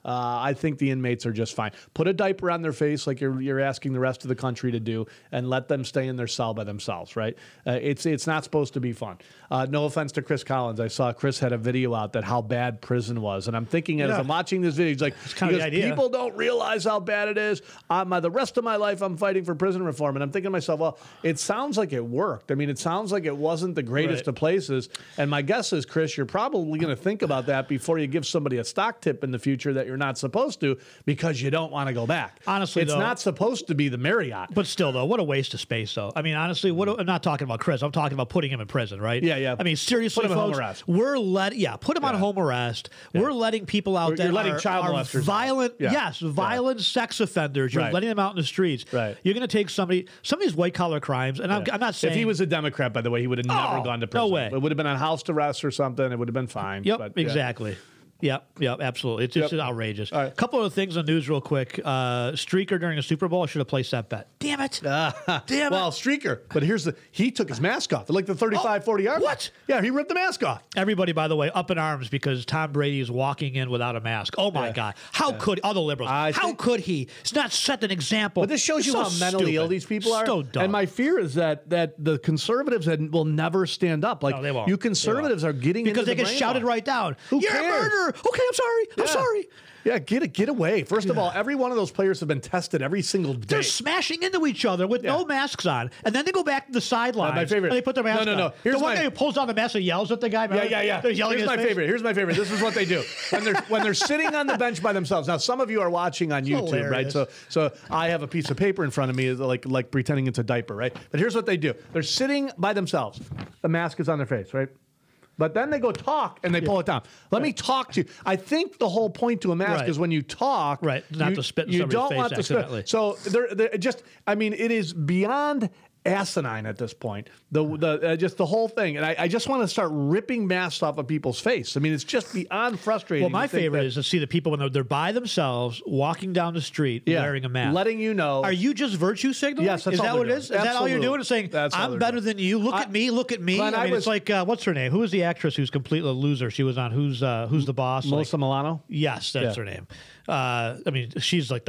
I think the inmates are just fine. Put a diaper on their face like you're asking the rest of the country to do, and let them stay in their cell by themselves, right? It's not supposed to be fun. No offense to Chris Collins. I saw Chris had a video out that how bad prison was, and I'm thinking as I'm watching this video, he's like, people don't realize how bad it is. The rest of my life I'm fighting for prison reform, and I'm thinking to myself, well, it sounds like it worked. I mean, it sounds like it wasn't the greatest of places, and my guess is, Chris, you're probably going to think about that before you give somebody a stock tip in the future that you're not supposed to, because you don't want to go back. Honestly, it's not supposed to be the Marriott. But still, though, what a waste of space, though. I mean, honestly, I'm not talking about Chris. I'm talking about putting him in prison, right? Yeah. I mean, seriously, put him folks, on home arrest. Put him on home arrest. Yeah. We're letting people out there. You're letting child molesters violent, violent sex offenders. You're letting them out in the streets. Right. You're going to take some of these white collar crimes, and I'm not saying if he was a Democrat, by the way, he would have never gone to prison. No way. It would have been on house arrest or something. It would have been fine. Yep, exactly. Yep, absolutely. It's just outrageous. Right. A couple of things on news real quick. Streaker during a Super Bowl, I should have placed that bet. Damn it. Damn it. Well, Streaker. But he took his mask off. Like the 35, 40 yard. What? Yeah, he ripped the mask off. Everybody, by the way, up in arms because Tom Brady is walking in without a mask. Oh, my God. How could all the liberals? How could he? It's not set an example. But this shows you how mentally ill these people are. So dumb. And my fear is that the conservatives will never stand up. Like, no, they won't. You conservatives are getting because into they get shouted right down. Who You're cares? a murderer. Okay, I'm sorry. I'm sorry. Yeah, get away. First of all, every one of those players have been tested every single day. They're smashing into each other with no masks on, and then they go back to the sidelines. My favorite. And they put their mask on. No. Here's the one guy who pulls down the mask and yells at the guy. Yeah. They're yelling Here's my favorite. Here's my favorite. This is what they do when they're sitting on the bench by themselves. Now, some of you are watching on YouTube, hilarious. right? So I have a piece of paper in front of me, like pretending it's a diaper, right? But here's what they do. They're sitting by themselves. The mask is on their face, right? But then they go talk and they pull it down. Let me talk to you. I think the whole point to a mask is when you talk, not to spit in you somebody's don't face want to accidentally. spit. So they're just. I mean, it is beyond asinine at this point. Just the whole thing, and I just want to start ripping masks off of people's face. I mean, it's just beyond frustrating. Well, my favorite is to see the people when they're by themselves walking down the street wearing a mask, letting you know. Are you just virtue signaling? Yes, that's is that what it is? Is that all you're doing? Is saying I'm better than you? Look at me. Look at me. Glenn, I mean, it's like what's her name? Who is the actress who's completely a loser? She was on Who's the Boss? Melissa Milano. Yes, that's her name. I mean, she's like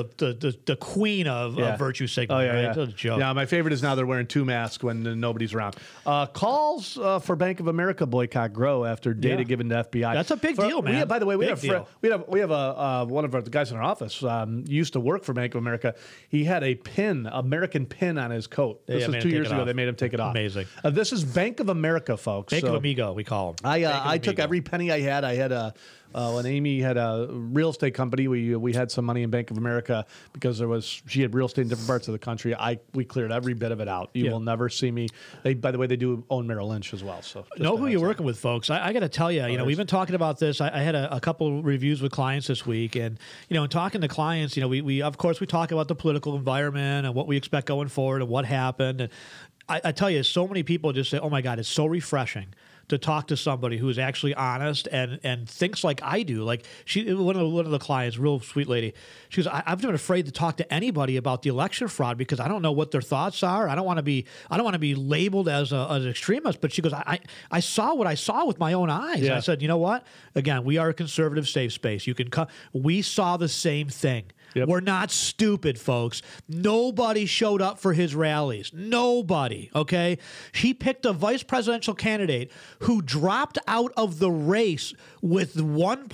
the queen of virtue signaling. Right? It's a joke. Yeah, my favorite is now they're wearing two masks when nobody's around. Calls for Bank of America boycott grow after data given to FBI. That's a big deal, man. By the way, we have one of the guys in our office used to work for Bank of America. He had a American pin on his coat. This was 2 years ago. They made him take it off. Amazing. This is Bank of America, folks. Bank of Amigo, we call them. I took every penny I had. I had when Amy had a real estate company, we had some money in Bank of America because she had real estate in different parts of the country. We cleared every bit of it out. You will never see me. By the way, they do own Merrill Lynch as well. So know who you're working with, folks. I got to tell you, we've been talking about this. I had a couple reviews with clients this week, and in talking to clients, we of course we talk about the political environment and what we expect going forward and what happened. And I tell you, so many people just say, "Oh my God, it's so refreshing to talk to somebody who's actually honest and thinks like I do." Like one of the clients, real sweet lady, she goes, "I've been afraid to talk to anybody about the election fraud because I don't know what their thoughts are. I don't want to be labeled as an extremist." But she goes, "I saw what I saw with my own eyes." And I said, "You know what? Again, we are a conservative safe space. You can come. We saw the same thing." Yep. We're not stupid, folks. Nobody showed up for his rallies. Nobody, okay? He picked a vice presidential candidate who dropped out of the race with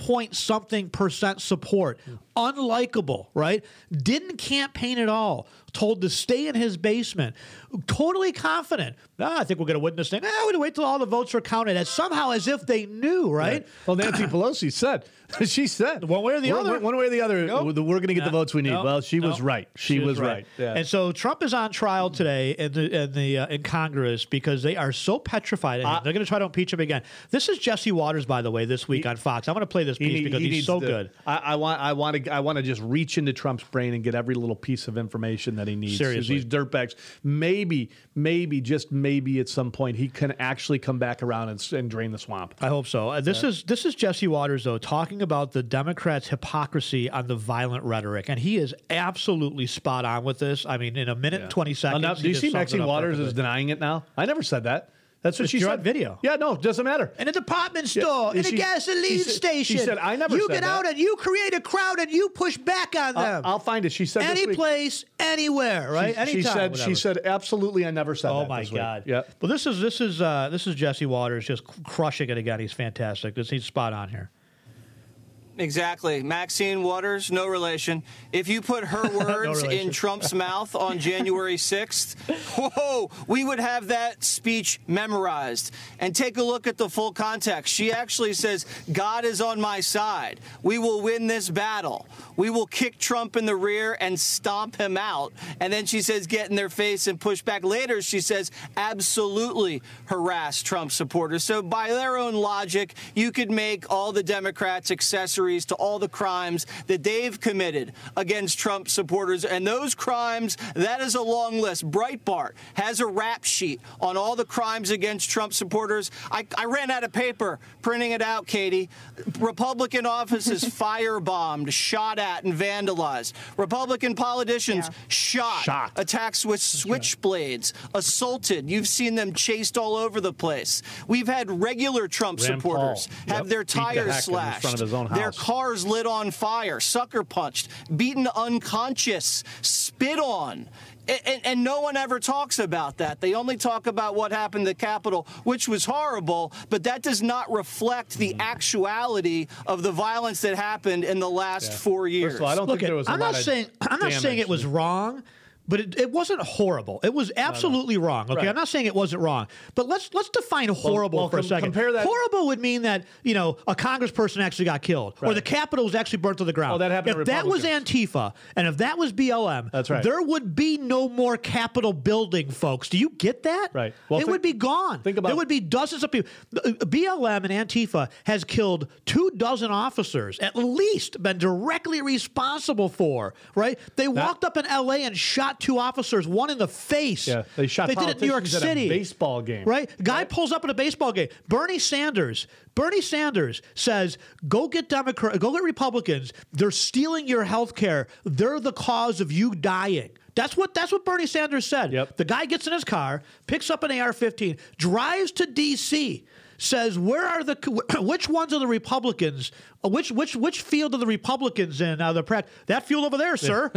1-point-something% support. Unlikable, right? Didn't campaign at all. told to stay in his basement, totally confident. I think we're going to win this thing. We're going to wait till all the votes are counted. As if they knew, right? Well, Nancy Pelosi said, one way or the other. One way or the other, we're going to get the votes we need. Well, she was right. She was right. Yeah. And so Trump is on trial today in Congress because they are so petrified. They're going to try to impeach him again. This is Jesse Waters, by the way, this week on Fox. I'm going to play this piece because he's so good. I want to just reach into Trump's brain and get every little piece of information that he needs. Seriously, these dirtbags. Maybe, just maybe, at some point he can actually come back around and drain the swamp. I hope so. This is Jesse Waters, though, talking about the Democrats' hypocrisy on the violent rhetoric, and he is absolutely spot on with this. I mean, in a minute and 20 seconds. Now, do you see Maxine Waters is denying it now? I never said that. That's what she said. Video. Yeah, no, it doesn't matter. In a department store, in a gasoline station. She said, I never said that. You get out and you create a crowd and you push back on them. I'll find it. She said any place, anywhere, right? Anytime. She said, absolutely, I never said that. Oh, my God. Yeah. Well, this is Jesse Waters just crushing it again. He's fantastic. He's spot on here. Exactly. Maxine Waters, no relation. If you put her words in Trump's mouth on January 6th, whoa, we would have that speech memorized. And take a look at the full context. She actually says, God is on my side. We will win this battle. We will kick Trump in the rear and stomp him out. And then she says, get in their face and push back. Later, she says, absolutely harass Trump supporters. So by their own logic, you could make all the Democrats accessories to all the crimes that they've committed against Trump supporters. And those crimes, that is a long list. Breitbart has a rap sheet on all the crimes against Trump supporters. I ran out of paper printing it out, Katie. Republican offices firebombed, shot at, and vandalized. Republican politicians shot. Attacks with switchblades, assaulted. You've seen them chased all over the place. We've had regular Trump supporters have their tires slashed, in front of his own house. Their cars lit on fire, sucker punched, beaten unconscious, spit on. And no one ever talks about that. They only talk about what happened at the Capitol, which was horrible, but that does not reflect the actuality of the violence that happened in the last 4 years. First of all, I don't think there was I'm not saying it was wrong. But it wasn't horrible. It was absolutely wrong. Okay, right. I'm not saying it wasn't wrong. But let's define horrible for a second. Compare that. Horrible would mean that a congressperson actually got killed, or the Capitol was actually burnt to the ground. Oh, that happened. If that was Antifa, and if that was BLM, that's right. There would be no more Capitol building, folks. Do you get that? Right. Well, it would be gone. There would be dozens of people. BLM and Antifa has killed 24 officers, at least been directly responsible for. Right? They walked up in L.A. and shot 2 officers, one in the face. Yeah, they shot. They did it in New York City. At a baseball game, right? Guy pulls up at a baseball game. Bernie Sanders says, "Go get Republicans. They're stealing your health care. They're the cause of you dying." That's what Bernie Sanders said. Yep. The guy gets in his car, picks up an AR-15, drives to D.C., says, which ones are the Republicans? Which field are the Republicans in? That field over there, sir.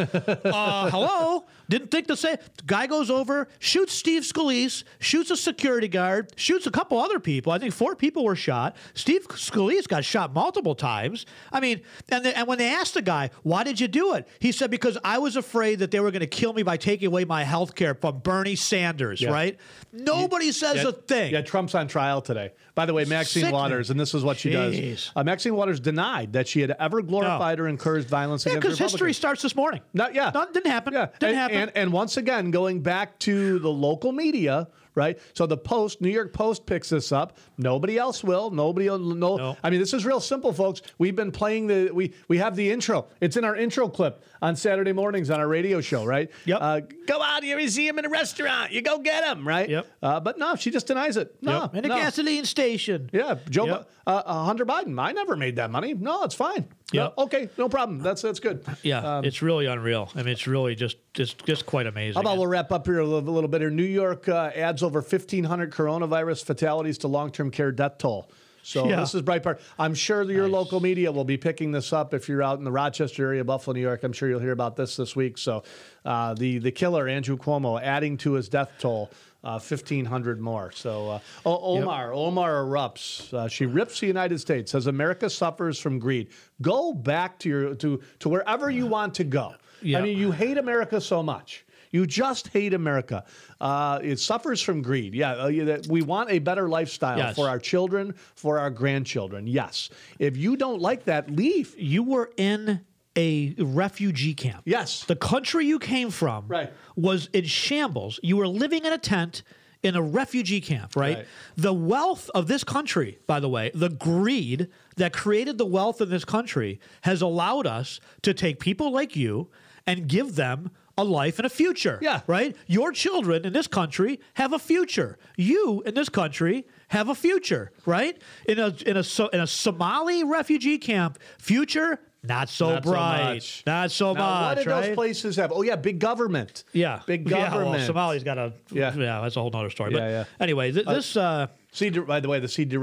Hello? Didn't think to say. The guy goes over, shoots Steve Scalise, shoots a security guard, shoots a couple other people. I think 4 people were shot. Steve Scalise got shot multiple times. I mean, and when they asked the guy, why did you do it? He said, because I was afraid that they were going to kill me by taking away my health care from Bernie Sanders, right? Nobody says a thing. Yeah, Trump's on trial today. By the way, Maxine Waters, and this is what she does. Maxine Waters denied that she had ever glorified or encouraged violence against Republicans. Because history starts this morning. No, didn't happen. Yeah. Didn't happen. And once again, going back to the local media, right? So the Post, New York Post picks this up. Nobody else will. Nobody will know. No. I mean, this is real simple, folks. We've been playing we have the intro. It's in our intro clip on Saturday mornings on our radio show, right? Yep. Go out, you see him in a restaurant. You go get him, right? Yep. But no, she just denies it. No. In a gasoline station. Yeah. Hunter Biden, I never made that money. No, it's fine. Yep. Okay, no problem. That's good. Yeah, it's really unreal. I mean, it's really just quite amazing. How about we'll wrap up here a little bit here. New York adds over 1,500 coronavirus fatalities to long-term care death toll. So this is Breitbart. I'm sure your local media will be picking this up if you're out in the Rochester area, Buffalo, New York. I'm sure you'll hear about this week. So the killer, Andrew Cuomo, adding to his death toll 1,500 more. So Omar erupts. She rips the United States, says America suffers from greed. Go back to wherever you want to go. Yep. I mean, you hate America so much. You just hate America. It suffers from greed. We want a better lifestyle for our children, for our grandchildren. Yes. If you don't like that, leave. You were in a refugee camp. Yes. The country you came from was in shambles. You were living in a tent in a refugee camp, right? The wealth of this country, by the way, the greed that created the wealth of this country has allowed us to take people like you and give them a life and a future. Yeah. Right? Your children in this country have a future. You in this country have a future, right? In a Somali refugee camp, future not so bright. Not so much. What did those places have? Oh, yeah, big government. Yeah. Big government. Well, Somali's got a... Yeah, that's a whole other story. But anyway, this... By the way, the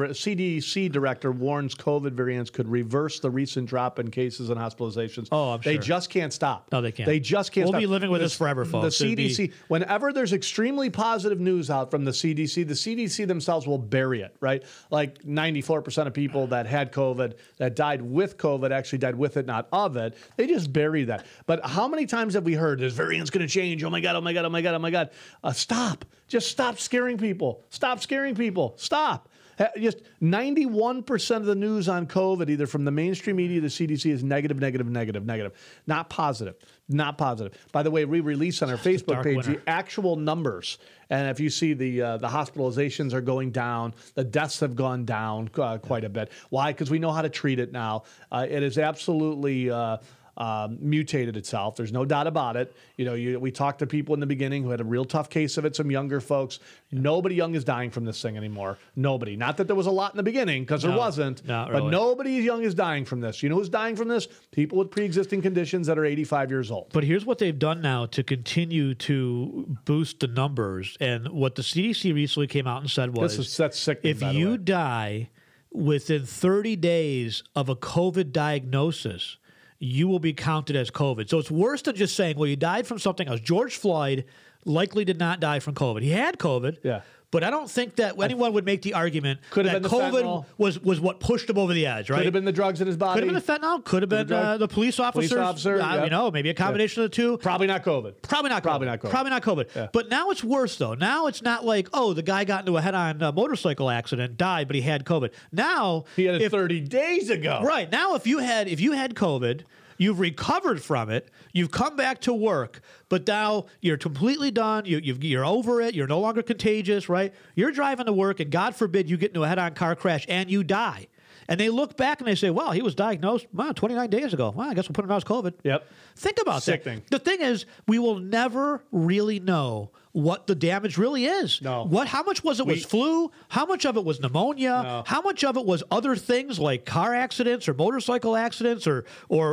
CDC director warns COVID variants could reverse the recent drop in cases and hospitalizations. Oh, I'm sure. They just can't stop. No, they can't. They just can't stop. We'll be living with this forever, folks. The CDC, whenever there's extremely positive news out from the CDC themselves will bury it, right? Like 94% of people that had COVID, that died with COVID, actually died with it, not of it. They just bury that. But how many times have we heard, this variant's going to change? Oh, my God, oh, my God, oh, my God, oh, my God. Stop. Just stop scaring people. Stop scaring people. Stop. Just 91% of the news on COVID, either from the mainstream media, the CDC, is negative. Not positive. Not positive. By the way, we release on our Facebook page the actual numbers. And if you see the hospitalizations are going down, the deaths have gone down quite a bit. Why? Because we know how to treat it now. It is absolutely... mutated itself. There's no doubt about it. We talked to people in the beginning who had a real tough case of it, some younger folks. Nobody young is dying from this thing anymore. Nobody. Not that there was a lot in the beginning, because there wasn't. Not but really. Nobody young is dying from this. You know who's dying from this? People with pre-existing conditions that are 85 years old. But here's what they've done now to continue to boost the numbers. And what the CDC recently came out and said was, that's sickening, if you die within 30 days of a COVID diagnosis, you will be counted as COVID. So it's worse than just saying, well, you died from something else. George Floyd likely did not die from COVID. He had COVID, but I don't think that anyone would make the argument that COVID was what pushed him over the edge, right? Could have been the drugs in his body. Could have been the fentanyl. Could have been the police officer. Maybe a combination of the two. Probably not COVID. Probably not COVID. Yeah. But now it's worse, though. Now it's not like, oh, the guy got into a head-on motorcycle accident, died, but he had COVID. Now... He had it 30 days ago. Right. Now, if you had COVID... You've recovered from it. You've come back to work, but now you're completely done. You're over it. You're no longer contagious, right? You're driving to work, and God forbid you get into a head-on car crash and you die. And they look back and they say, well, he was diagnosed 29 days ago. Well, I guess we'll put him out as COVID. Yep. Think about that. The thing is, we will never really know what the damage really is. No. How much was flu? How much of it was pneumonia? No. How much of it was other things like car accidents or motorcycle accidents or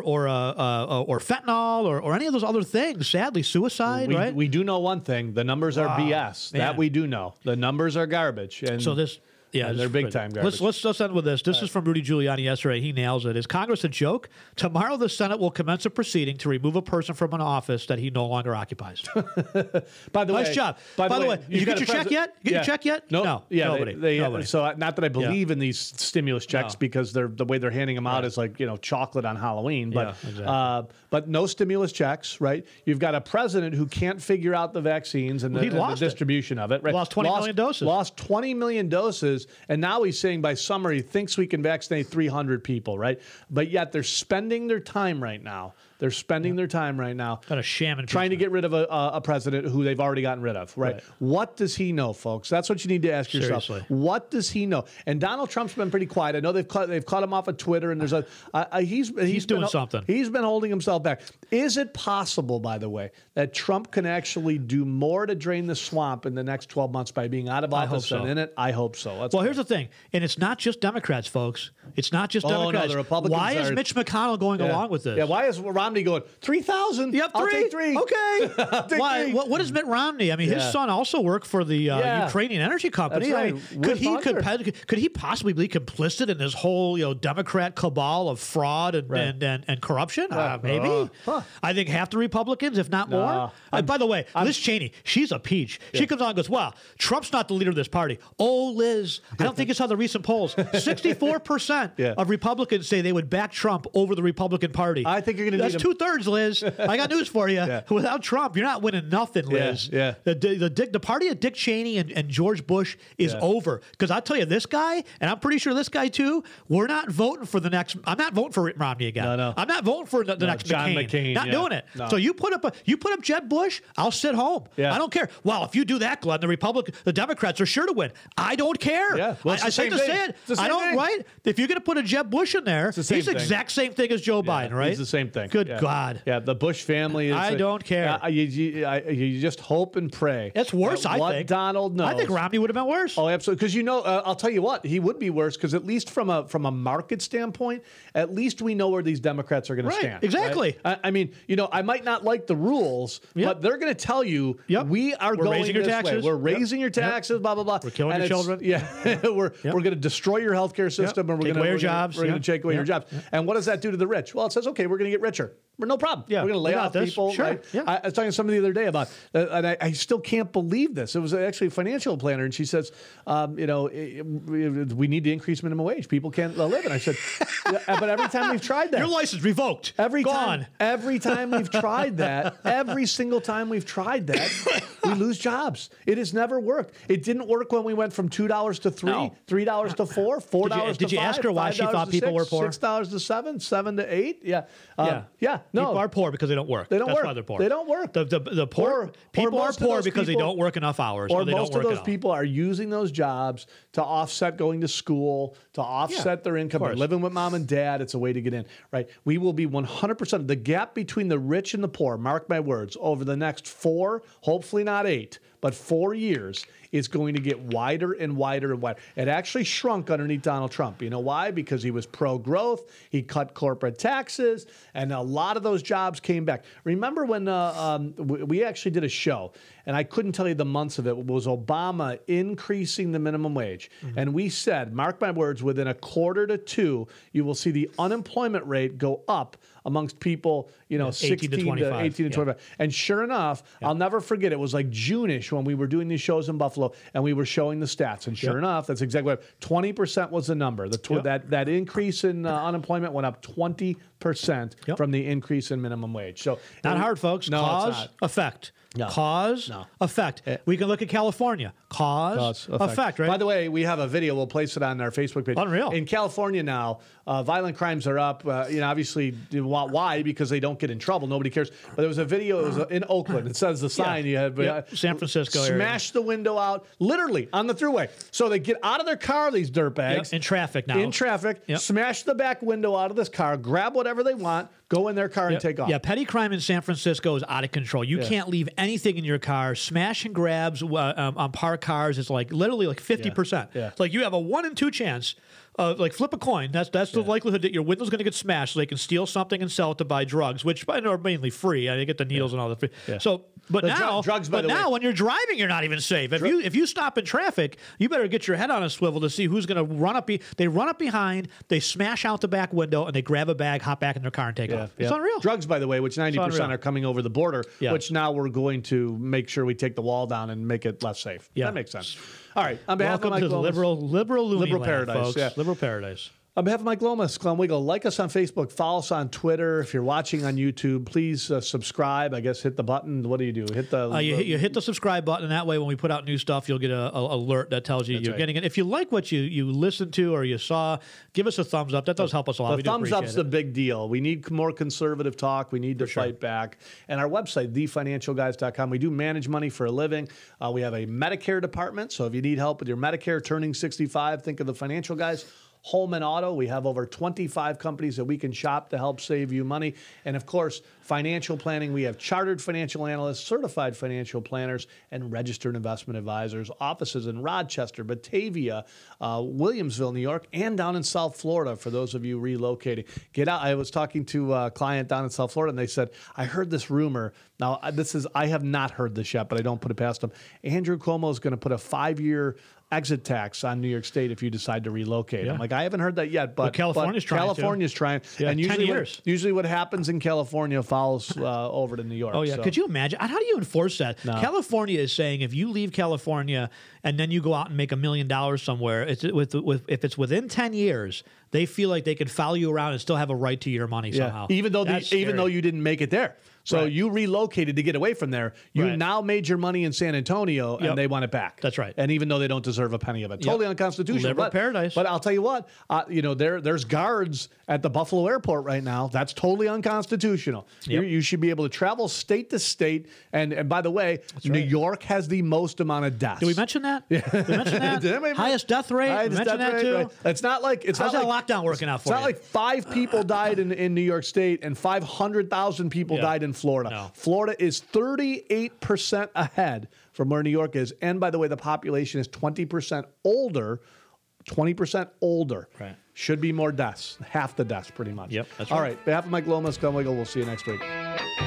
fentanyl or any of those other things? Sadly, suicide, right? We do know one thing. The numbers are BS. Man. That we do know. The numbers are garbage. And so this... Yeah, they're big time garbage. Let's end with this. This is from Rudy Giuliani yesterday. He nails it. Is Congress a joke? Tomorrow the Senate will commence a proceeding to remove a person from an office that he no longer occupies. By the way, nice job. By the way, you get your check yet? Your check yet? Nope. No. Yeah, nobody. So not that I believe in these stimulus checks because the way they're handing them out is like chocolate on Halloween. But but no stimulus checks, right? You've got a president who can't figure out the vaccines and the distribution of it. Right? Lost 20 million doses. Lost 20 million doses. And now he's saying by summer he thinks we can vaccinate 300 people, right? But yet they're spending their time right now. They're spending their time right now got a sham trying to get rid of a president who they've already gotten rid of, right? What does he know, folks? That's what you need to ask yourself. Seriously. What does he know? And Donald Trump's been pretty quiet. I know they've cut him off of Twitter, and there's he's doing something. He's been holding himself back. Is it possible, by the way, that Trump can actually do more to drain the swamp in the next 12 months by being out of office and in it? I hope so. Here's the thing, and it's not just Democrats, folks. It's not just Democrats. No, the Republicans why is Mitch McConnell going along with this? Yeah, why is Romney going 3,000? Yep, I'll take 3. Okay. Why? What is Mitt Romney? I mean, his son also worked for the Ukrainian energy company. That's right. Could he possibly be complicit in this whole Democrat cabal of fraud and corruption? Maybe. I think half the Republicans, if not more. By the way, Liz Cheney, she's a peach. Yeah. She comes on and goes, "Wow, Trump's not the leader of this party." Oh, Liz, I don't think it's how the recent polls. 64% of Republicans say they would back Trump over the Republican Party. I think you're going to need That's 2/3, Liz. I got news for you. Without Trump, you're not winning nothing, Liz. The party of Dick Cheney and George Bush is over. Because I'll tell you, this guy, and I'm pretty sure this guy too, we're not voting for the next. I'm not voting for Romney again. No. I'm not voting for the next John McCain. Not doing it. No. So you put up Jeb Bush, I'll sit home. I don't care. Well, if you do that, Glenn, the Democrats are sure to win. I don't care. Well, I hate to say it. I don't. Right? If you're going to put a Jeb Bush in there, he's the exact same thing as Joe Biden, right? He's the same thing. Good God. Yeah, the Bush family is. I don't care. You just hope and pray. It's worse, I think. Donald knows. I think Romney would have been worse. Oh, absolutely. Because I'll tell you what, he would be worse. Because at least from a market standpoint, at least we know where these Democrats are going to stand. Exactly. Right? I mean, I might not like the rules, but they're going to tell you we are going raising your taxes. way. We're raising your taxes. Blah blah blah. We're killing your children. We're going to destroy your healthcare system, and we're going to take away your jobs. We're going to take away your jobs. And what does that do to the rich? Well, it says, okay, we're going to get richer. No problem. We're going to lay off people. Sure. Right? I was talking to somebody the other day about, and I still can't believe this. It was actually a financial planner, and she says, we need to increase minimum wage. People can't live. And I said, but every time we've tried that, your license revoked. Every time we've tried that, every single time we've tried that, we lose jobs. It has never worked. It didn't work when we went from $2 to $3, $3 to $4, $4 to $5. Did you ask her why she thought people were poor? $6 to $7, $7 to $8. Yeah. No, people are poor because they don't work. They don't That's work. Why they're poor. They don't work. The poor people are poor because they don't work enough hours. Or most of those people are using those jobs to offset going to school, to offset their income. They're living with mom and dad. It's a way to get in, right? We will be 100%. The gap between the rich and the poor, mark my words, over the next 4, hopefully not 8, but 4 years, is going to get wider and wider and wider. It actually shrunk underneath Donald Trump. You know why? Because he was pro-growth. He cut corporate taxes, and a lot of those jobs came back. Remember when we actually did a show, and I couldn't tell you the months of it. It was Obama increasing the minimum wage. Mm-hmm. And we said, mark my words, within a quarter to 2, you will see the unemployment rate go up amongst people, 16 to 25. 18 to 25. And sure enough, I'll never forget, it was like June-ish when we were doing these shows in Buffalo, and we were showing the stats. And sure enough, that's exactly what 20% was the number. That increase in unemployment went up 20% from the increase in minimum wage. So not hard, folks. No, Cause, effect. No. Cause, effect. We can look at California. Cause, effect, right? By the way, we have a video. We'll place it on our Facebook page. Unreal. In California now, violent crimes are up. Obviously, why? Because they don't get in trouble. Nobody cares. But there was a video. It was in Oakland. It says the sign you had. San Francisco area. Smash the window out, literally, on the thruway. So they get out of their car, these dirtbags. In traffic now. In traffic. Smash the back window out of this car, grab whatever they want, go in their car and take off. Yeah, petty crime in San Francisco is out of control. You can't leave anything in your car. Smash and grabs on parked cars is literally 50%. It's like you have a 1 in 2 chance. Flip a coin. That's the likelihood that your window's going to get smashed so they can steal something and sell it to buy drugs, which are mainly free. They get the needles and all the free. So, drugs, when you're driving, you're not even safe. If you stop in traffic, you better get your head on a swivel to see who's going to run up. They run up behind, they smash out the back window, and they grab a bag, hop back in their car, and take off. It's unreal. Drugs, by the way, which 90% are coming over the border, which now we're going to make sure we take the wall down and make it less safe. That makes sense. All right. On behalf Welcome of to liberal paradise, folks. Liberal paradise. On behalf of Mike Lomas, Glenn Wiggle, like us on Facebook, follow us on Twitter. If you're watching on YouTube, please subscribe. I guess hit the button. What do? Hit the you hit the subscribe button, and that way when we put out new stuff, you'll get a alert that tells you you're getting it. If you like what you listened to or you saw, give us a thumbs up. That does help us a lot. The thumbs up's the big deal. We need more conservative talk. We need to fight back. And our website, thefinancialguys.com. We do manage money for a living. We have a Medicare department. So if you need help with your Medicare turning 65, think of the Financial Guys. Home and auto, we have over 25 companies that we can shop to help save you money. And of course, financial planning, we have chartered financial analysts, certified financial planners, and registered investment advisors. Offices in Rochester, Batavia, Williamsville, New York, and down in South Florida for those of you relocating. Get out. I was talking to a client down in South Florida, and they said, I heard this rumor. Now, I have not heard this yet, but I don't put it past them. Andrew Cuomo is going to put a 5-year exit tax on New York State if you decide to relocate. I'm like, I haven't heard that yet, but California's trying. California's trying. Yeah, and 10 years. Usually what happens in California follows over to New York. Oh, yeah. So. Could you imagine? How do you enforce that? No. California is saying if you leave California and then you go out and make $1 million somewhere, if it's within 10 years, they feel like they could follow you around and still have a right to your money somehow. Even though you didn't make it there. So you relocated to get away from there. You now made your money in San Antonio, and they want it back. That's right. And even though they don't deserve a penny of it, totally unconstitutional. Liberal paradise. But I'll tell you what, there's guards at the Buffalo airport right now. That's totally unconstitutional. Yep. You should be able to travel state to state. And by the way, New York has the most amount of deaths. Did we mention that? Yeah. Did we mention that? Highest death rate. Highest mention death that rate, too. Right. It's not like how's that lockdown working out for you? It's not like 5 people died in New York State and 500,000 people died in Florida. No. Florida is 38% ahead from where New York is. And by the way, the population is 20% older. 20% older. Right. Should be more deaths. Half the deaths, pretty much. Yep, that's right. All right. On behalf of Mike Lomas, Glenn Wiggle, we'll see you next week.